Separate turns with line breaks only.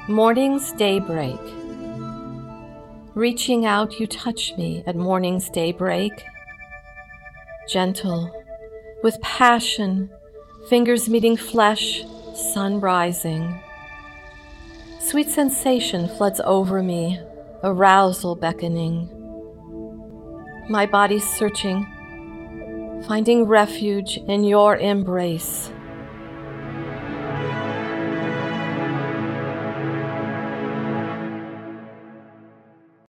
Morning's daybreak. Reaching out, you touch me at morning's daybreak. Gentle, with passion, fingers meeting flesh, sun rising. Sweet sensation floods over me, arousal beckoning. My body's searching, finding refuge in your embrace.